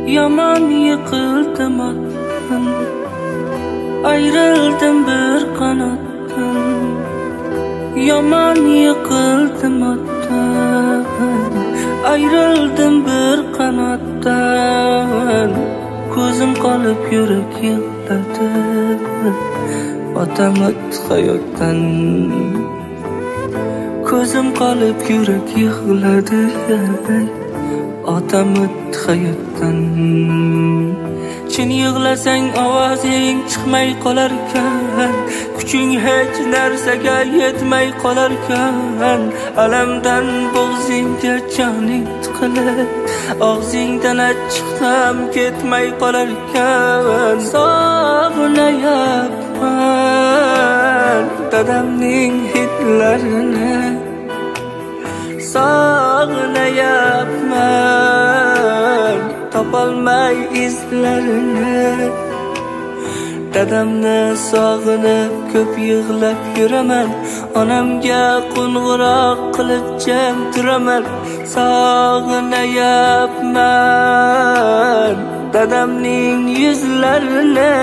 Yaman yıkıldım atdan, ayrıldım bir kanattan. Yaman yıkıldım atdan, ayrıldım bir kanattan. Ko'zim qolib yurak yig'ladi, otam o'tdi hayotdan. Ko'zim qolib yurak yig'ladi, otam o'tdi hayotdan. Chin yig'lasang ovozing chiqmay qolarkan, kuching hech narsaga yetmay qolarkan. Alamdan bo'g'zingga joning tiqilib, og'zingdan achchiqam ketmay qolarkan. Sog'inayapman dadamning hidlarini, sog'inayapman topolmay izlarini. Dadamni sog'inib ko'p yig'lab yuraman, onamga qo'ng'iroq qilib jam turaman. Sog'inayapman dadamning yuzlarini.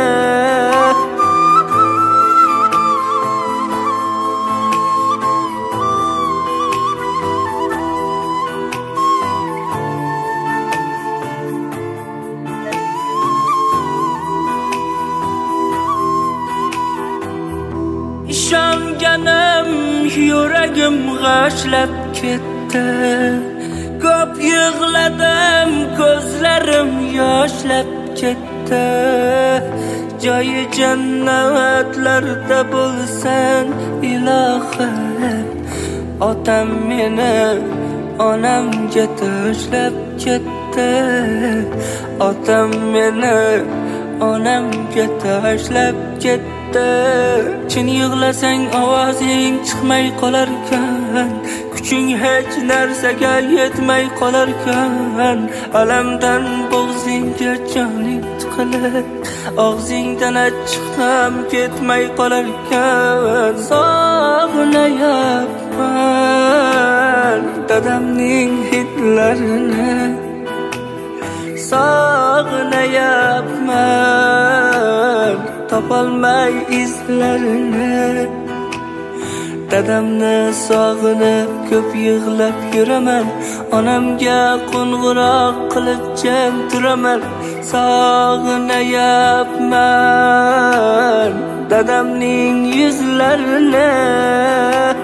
Ishonganim yuragim g'ashlab ketdi, ko'p yig'ladim ko'zlarim yoshlab ketdi. Joyi jannatlarda bo'lsan ilohim, otam meni onamga tashlab ketdi. Otam meni onamga tashlab ketdi. Chin yig'lasang ovozing chiqmay qolarkan, kuching hech narsaga yetmay qolarkan. Alamdan bo'g'zingga joning tiqilib, og'zingdan achchiqam ketmay qolarkan. Sog'inayapman dadamning hidlarini, sog'inayapman topolmay izlarini. Dadamni sog'inib ko'p yig'lab yuraman, onamga qo'ng'iroq qilib jam turaman. Sog'inayapman dadamning yuzlarini.